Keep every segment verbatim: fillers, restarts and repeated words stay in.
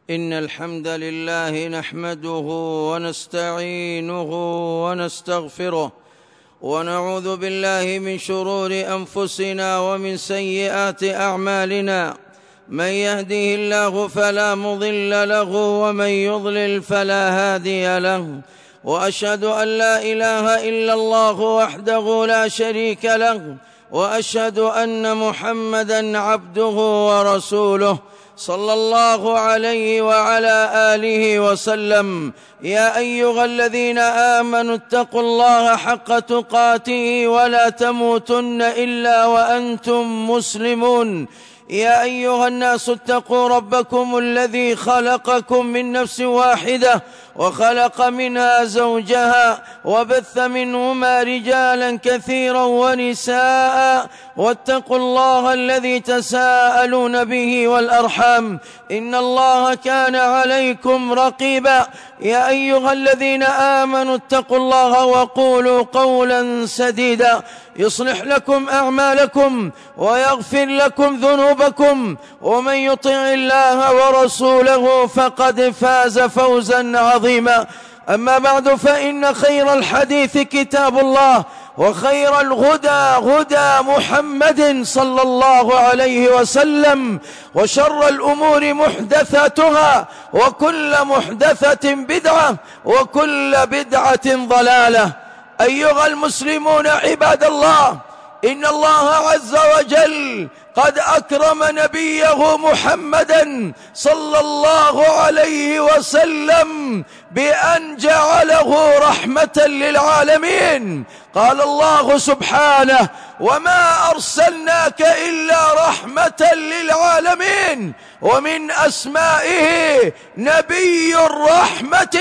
إن الحمد لله نحمده ونستعينه ونستغفره ونعوذ بالله من شرور أنفسنا ومن سيئات أعمالنا. من يهده الله فلا مضل له ومن يضلل فلا هادي له، وأشهد أن لا إله إلا الله وحده لا شريك له، وأشهد أن محمدًا عبده ورسوله صلى الله عليه وعلى آله وسلم. يا أيها الذين آمنوا اتقوا الله حق تقاته ولا تموتن إلا وأنتم مسلمون. يا أيها الناس اتقوا ربكم الذي خلقكم من نفس واحدة وخلق منها زوجها وبث منهما رجالا كثيرا ونساء، واتقوا الله الذي تساءلون به والأرحام إن الله كان عليكم رقيبا. يا أيها الذين آمنوا اتقوا الله وقولوا قولا سديدا يصلح لكم أعمالكم ويغفر لكم ذنوبكم، ومن يطع الله ورسوله فقد فاز فوزا عظيما. أما بعد، فإن خير الحديث كتاب الله، وخير الهدى هدى محمد صلى الله عليه وسلم، وشر الأمور محدثاتها، وكل محدثة بدعة، وكل بدعة ضلالة. أيها المسلمون عباد الله، إن الله عز وجل قد أكرم نبيه محمدا صلى الله عليه وسلم بأن جعله رحمة للعالمين. قال الله سبحانه: وما أرسلناك إلا رحمة للعالمين. ومن أسمائه نبي الرحمة،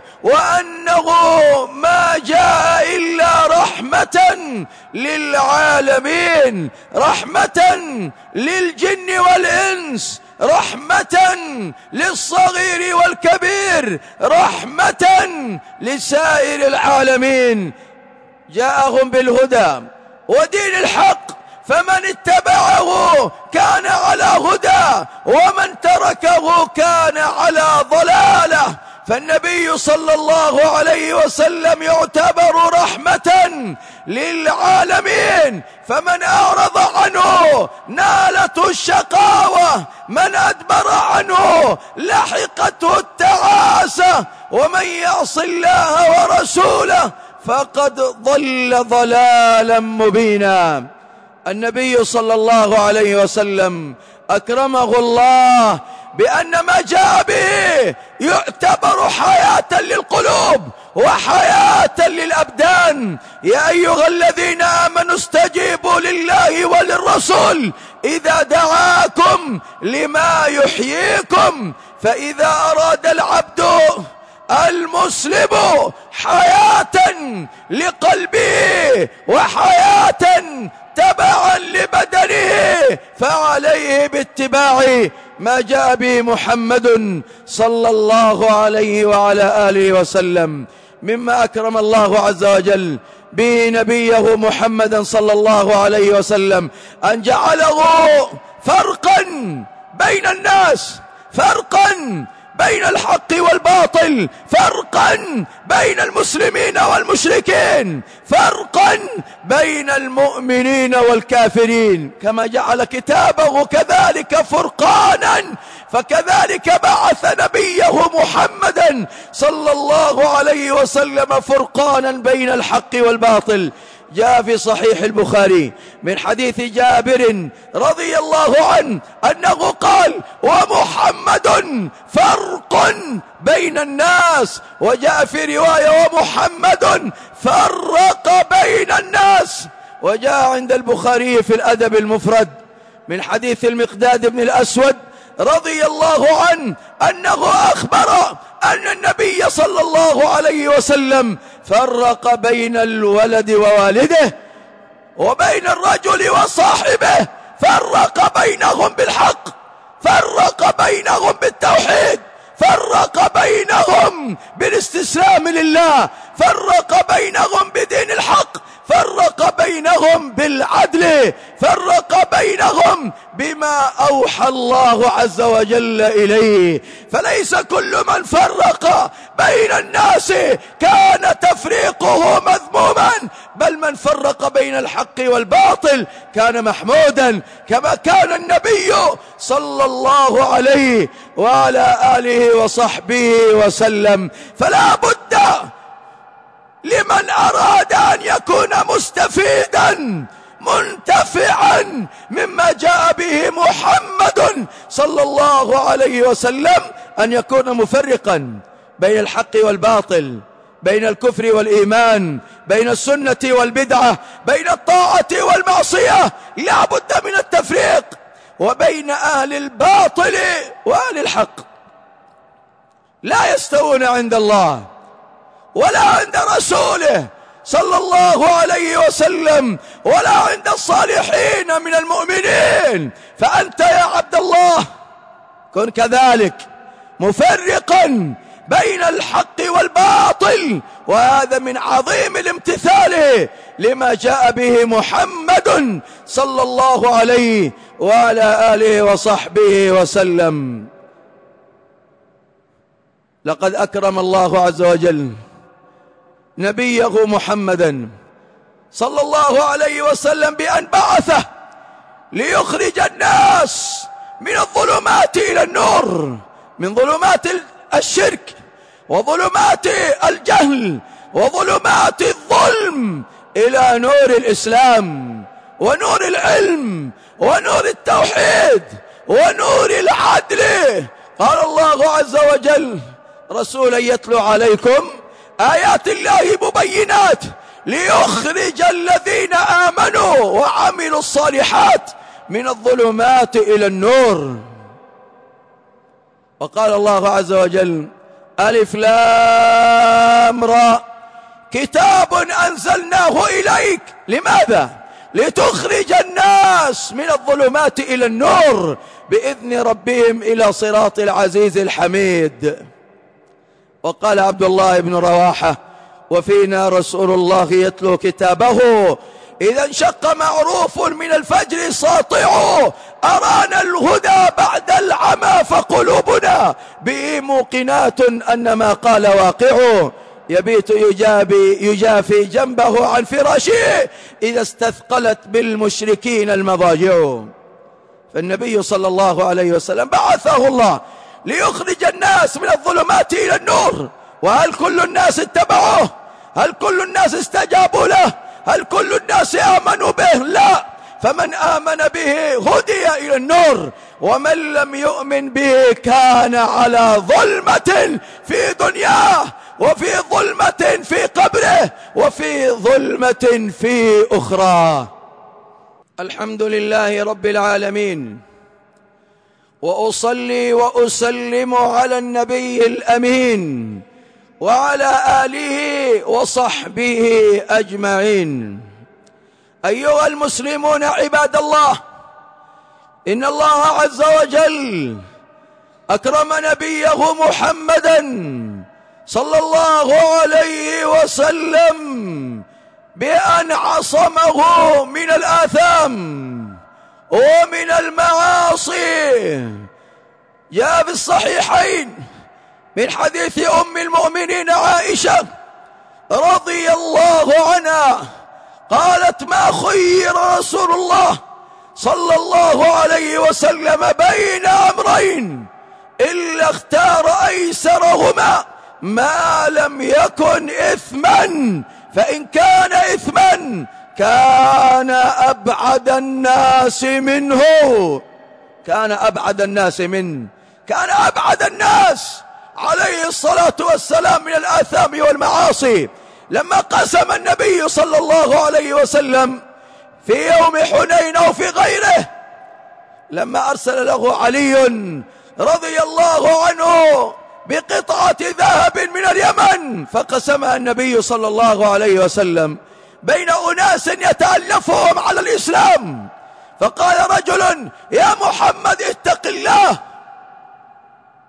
وأنه ما جاء إلا رحمة للعالمين، رحمة للجن والإنس، رحمة للصغير والكبير، رحمة لسائر العالمين. جاءهم بالهدى ودين الحق، فمن اتبعه كان على هدى، ومن تركه كان على ضلالة. فالنبي صلى الله عليه وسلم يعتبر رحمة للعالمين، فمن أعرض عنه نالته الشقاوة، من أدبر عنه لحقته التعاسة، ومن يعص الله ورسوله فقد ضل ضلالا مبينا. النبي صلى الله عليه وسلم أكرمه الله بأن ما جاء به يعتبر حياة للقلوب وحياة للأبدان. يا أيها الذين آمنوا استجيبوا لله وللرسول إذا دعاكم لما يحييكم. فإذا أراد العبد المسلم حياة لقلبه وحياة تبعا لبدنه، فعليه باتباع ما جاء به محمد صلى الله عليه وعلى آله وسلم. مما أكرم الله عز وجل به نبيه محمدا صلى الله عليه وسلم أن جعله فرقا بين الناس، فرقا بين الحق والباطل، فرقا بين المسلمين والمشركين، فرقا بين المؤمنين والكافرين. كما جعل كتابه كذلك فرقانا، فكذلك بعث نبيه محمدا صلى الله عليه وسلم فرقانا بين الحق والباطل. جاء في صحيح البخاري من حديث جابر رضي الله عنه أنه قال: ومحمد فرق بين الناس. وجاء في رواية: ومحمد فرق بين الناس. وجاء عند البخاري في الأدب المفرد من حديث المقداد بن الأسود رضي الله عنه أنه أخبر أن النبي صلى الله عليه وسلم فرق بين الولد ووالده وبين الرجل وصاحبه، فرق بينهم بالحق، فرق بينهم بالتوحيد، فرق بينهم بالاستسلام لله، فرق بينهم بدين الحق، فرق بينهم بالعدل، فرق بينهم بما أوحى الله عز وجل إليه. فليس كل من فرق بين الناس كان تفريقه مذموما، بل من فرق بين الحق والباطل كان محمودا، كما كان النبي صلى الله عليه وعلى آله وصحبه وسلم. فلا بد لمن أراد أن يكون مستفيدا منتفعا مما جاء به محمد صلى الله عليه وسلم أن يكون مفرقا بين الحق والباطل، بين الكفر والإيمان، بين السنة والبدعة، بين الطاعة والمعصية. لا بد من التفريق، وبين أهل الباطل وأهل الحق لا يستوون عند الله ولا عند رسوله صلى الله عليه وسلم ولا عند الصالحين من المؤمنين. فأنت يا عبد الله كن كذلك مفرقا بين الحق والباطل، وهذا من عظيم الامتثال لما جاء به محمد صلى الله عليه وعلى آله وصحبه وسلم. لقد أكرم الله عز وجل نبيه محمدا صلى الله عليه وسلم بأن بعثه ليخرج الناس من الظلمات إلى النور، من ظلمات الشرك وظلمات الجهل وظلمات الظلم إلى نور الإسلام ونور العلم ونور التوحيد ونور العدل. قال الله عز وجل: رسولا يتلو عليكم آيات الله مبينات ليخرج الذين آمنوا وعملوا الصالحات من الظلمات إلى النور. وقال الله عز وجل: ألف لام را كتاب أنزلناه إليك. لماذا؟ لتخرج الناس من الظلمات إلى النور بإذن ربهم إلى صراط العزيز الحميد. وقال عبد الله بن رواحة: وفينا رسول الله يتلو كتابه إذا انشق معروف من الفجر ساطع، أرانا الهدى بعد العمى فقلوبنا به موقنات أن ما قال واقع، يبيت يجابي يجافي جنبه عن فراشه إذا استثقلت بالمشركين المضاجع. فالنبي صلى الله عليه وسلم بعثه الله ليخرج الناس من الظلمات إلى النور. وهل كل الناس اتبعوه؟ هل كل الناس استجابوا له؟ هل كل الناس آمنوا به؟ لا. فمن آمن به هدي إلى النور، ومن لم يؤمن به كان على ظلمة في دنياه، وفي ظلمة في قبره، وفي ظلمة في أخرى. الحمد لله رب العالمين، وأصلي وأسلم على النبي الأمين وعلى آله وصحبه أجمعين. أيها المسلمون عباد الله، إن الله عز وجل أكرم نبيه محمدا صلى الله عليه وسلم بأن عصمه من الآثام ومن المعاصي. جاء في الصحيحين من حديث أم المؤمنين عائشة رضي الله عنها قالت: ما خير رسول الله صلى الله عليه وسلم بين أمرين إلا اختار أيسرهما ما لم يكن إثما، فإن كان إثما كان أبعد الناس منه، كان أبعد الناس منه، كان أبعد الناس عليه الصلاة والسلام من الآثام والمعاصي. لما قسم النبي صلى الله عليه وسلم في يوم حنين أو في غيره، لما أرسل له علي رضي الله عنه بقطعة ذهب من اليمن، فقسمها النبي صلى الله عليه وسلم بين أناس يتألفهم على الإسلام، فقال رجل: يا محمد اتق الله،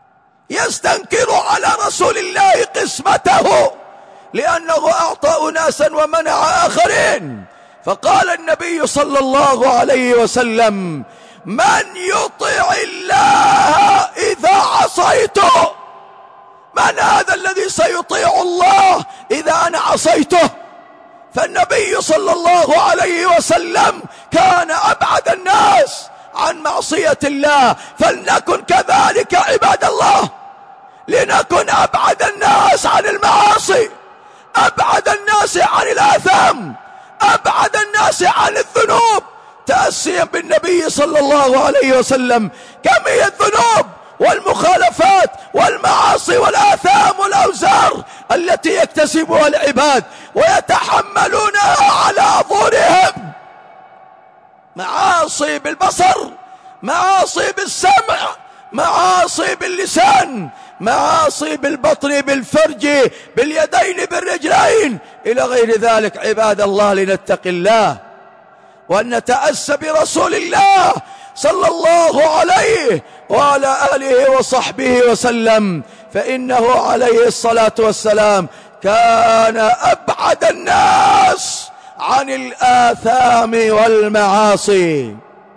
يستنكر على رسول الله قسمته، لأنه أعطى أناسا ومنع آخرين. فقال النبي صلى الله عليه وسلم: من يطع الله إذا عصيته؟ من هذا الذي سيطيع الله إذا أنا عصيته؟ فالنبي صلى الله عليه وسلم كان أبعد الناس عن معصية الله، فلنكن كذلك عباد الله، لنكن أبعد الناس عن المعاصي، أبعد الناس عن الآثام، أبعد الناس عن الذنوب، تأسيا بالنبي صلى الله عليه وسلم. كم هي الذنوب والمخالفات والمعاصي والآثام والأوزار التي يكتسبها العباد ويتحملونها على ظهورهم، معاصي بالبصر، معاصي بالسمع، معاصي باللسان، معاصي بالبطن، بالفرج، باليدين، بالرجلين، إلى غير ذلك. عباد الله، لنتقي الله وأن نتأسى برسول الله صلى الله عليه وعلى آله وصحبه وسلم، فإنه عليه الصلاة والسلام كان أبعد الناس عن الآثام والمعاصي.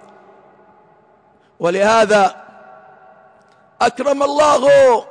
ولهذا أكرم الله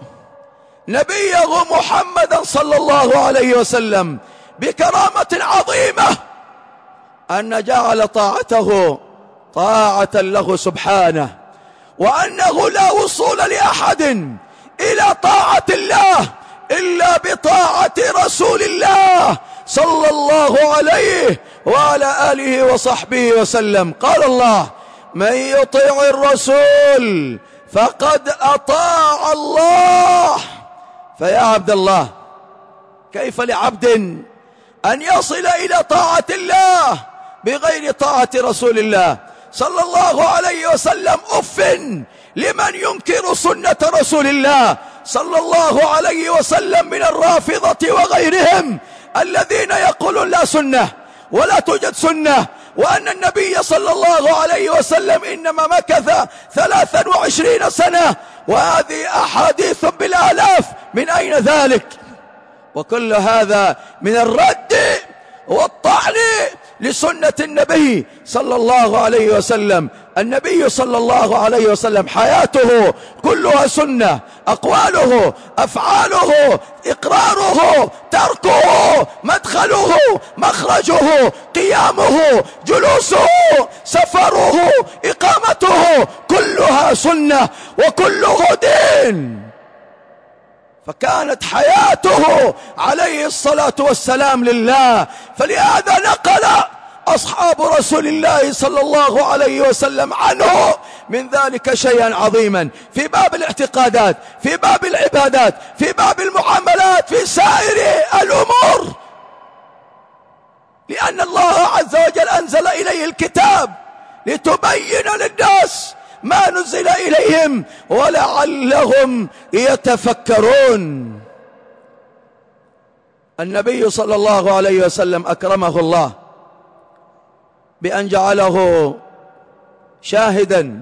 نبيه محمدا صلى الله عليه وسلم بكرامة عظيمة، أن جعل طاعته طاعة له سبحانه، وأنه لا وصول لأحد إلى طاعة الله إلا بطاعة رسول الله صلى الله عليه وعلى آله وصحبه وسلم. قال الله: من يطيع الرسول فقد أطاع الله. فيا عبد الله، كيف لعبد أن يصل إلى طاعة الله بغير طاعة رسول الله صلى الله عليه وسلم؟ أف لمن ينكر سنة رسول الله صلى الله عليه وسلم من الرافضة وغيرهم، الذين يقولون لا سنة ولا توجد سنة، وأن النبي صلى الله عليه وسلم إنما مكث ثلاثا وعشرين سنة، وهذه أحاديث بالآلاف، من أين ذلك؟ وكل هذا من الرد والطعن لسنة النبي صلى الله عليه وسلم. النبي صلى الله عليه وسلم حياته كلها سنة، أقواله، أفعاله، إقراره، تركه، مدخله، مخرجه، قيامه، جلوسه، سفره، إقامته، كلها سنة وكله دين. فكانت حياته عليه الصلاة والسلام لله، فلهذا نقل أصحاب رسول الله صلى الله عليه وسلم عنه من ذلك شيئا عظيما في باب الاعتقادات، في باب العبادات، في باب المعاملات، في سائر الأمور، لأن الله عز وجل أنزل إليه الكتاب لتبين للناس ما نزل إليهم ولعلهم يتفكرون. النبي صلى الله عليه وسلم أكرمه الله بأن جعله شاهدا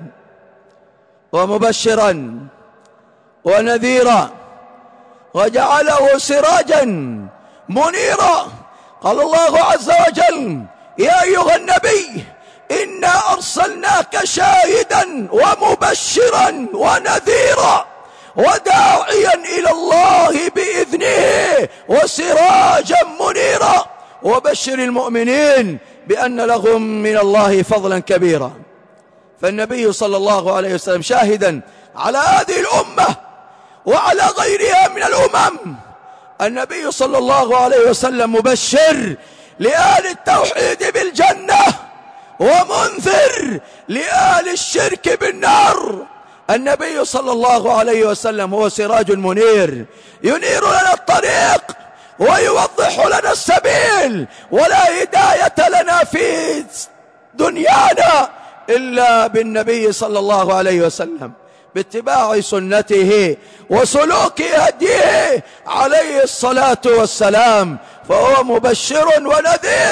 ومبشرا ونذيرا، وجعله سراجا منيرا. قال الله عز وجل: يا أيها النبي إنا أرسلناك شاهدا ومبشرا ونذيرا وداعيا إلى الله بإذنه وسراجا منيرا، وبشر المؤمنين بأن لهم من الله فضلا كبيرا. فالنبي صلى الله عليه وسلم شاهدا على هذه الأمة وعلى غيرها من الأمم. النبي صلى الله عليه وسلم مبشر لآل التوحيد بالجنة، ومنذر لآل الشرك بالنار. النبي صلى الله عليه وسلم هو سراج منير، ينير لنا الطريق ويوضح لنا السبيل، ولا هداية لنا في دنيانا إلا بالنبي صلى الله عليه وسلم، باتباع سنته وسلوك هديه عليه الصلاة والسلام. فهو مبشر ونذير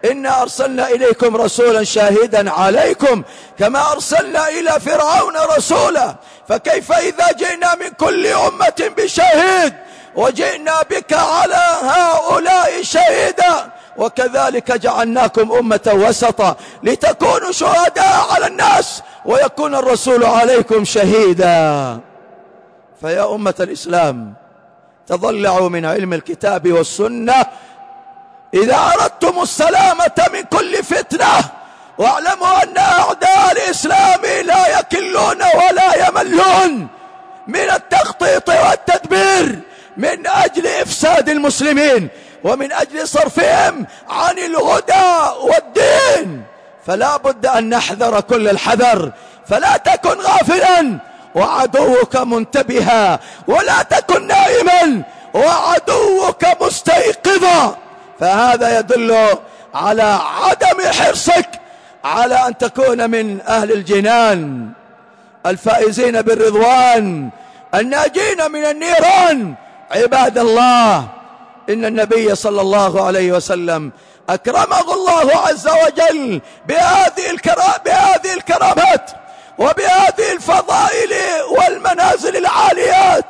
إنا أرسلنا إليكم رسولا شاهدا عليكم كما أرسلنا إلى فرعون رسولا، فكيف إذا جئنا من كل أمة بشهيد وجئنا بك على هؤلاء شهيدا؟ وكذلك جعلناكم أمة وسطا لتكونوا شهداء على الناس ويكون الرسول عليكم شهيدا. فيا أمة الإسلام، تضلعوا من علم الكتاب والسنة إذا أردتم السلامة من كل فتنة، واعلموا أن أعداء الإسلام لا يكلون ولا يملون من التخطيط والتدبير من أجل إفساد المسلمين ومن أجل صرفهم عن الهدى والدين. فلا بد أن نحذر كل الحذر، فلا تكن غافلا وعدوك منتبها، ولا تكن نائما وعدوك مستيقظا. فهذا يدل على عدم حرصك على أن تكون من أهل الجنان الفائزين بالرضوان الناجين من النيران. عباد الله، إن النبي صلى الله عليه وسلم أكرمه الله عز وجل بهذه الكرا... بهذه الكرامات وبهذه الفضائل والمنازل العاليات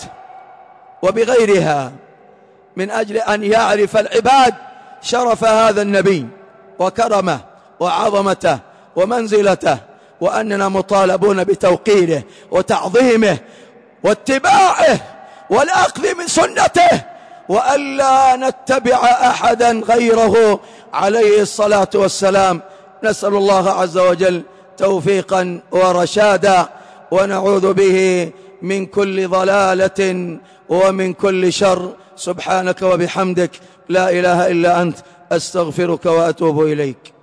وبغيرها من أجل أن يعرف العباد شرف هذا النبي وكرمه وعظمته ومنزلته، وأننا مطالبون بتوقيره وتعظيمه واتباعه والأخذ من سنته، وألا نتبع أحدا غيره عليه الصلاة والسلام. نسأل الله عز وجل توفيقا ورشادا، ونعوذ به من كل ضلالة ومن كل شر. سبحانك وبحمدك، لا إله إلا أنت، أستغفرك وأتوب إليك.